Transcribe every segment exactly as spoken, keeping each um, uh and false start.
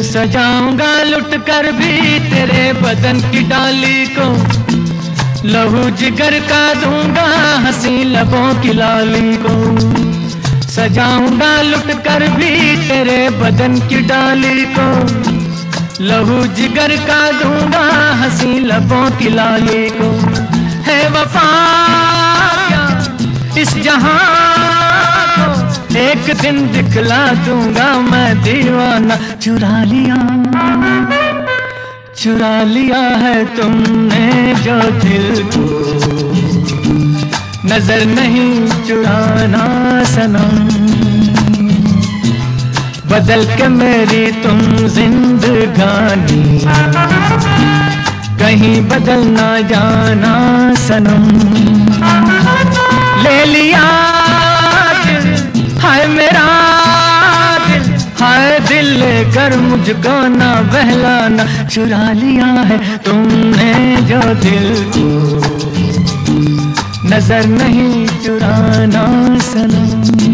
सजाऊंगा लुट कर भी तेरे बदन की डाली को, लहू जिगर का दूंगा हंसी लबों की लाली को। सजाऊंगा लुट कर भी तेरे बदन की डाली को, लहू जिगर का दूंगा हंसी लबों की लाली को। है वफा क्या इस जहां को, एक दिन दिखला दूंगा मैं दीवाना। चुरा लिया चुरा लिया है तुमने जो दिल को, नजर नहीं चुराना सनम। बदल के मेरी तुम जिंदगानी, कहीं बदल ना जाना सनम। ले लिया दिल हाय मेरा दिल, हाय दिल लेकर मुझको ना बहलाना। चुरा लिया है तुमने जो दिल को, नजर नहीं चुराना सनम।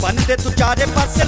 बन दे तू चारे पासे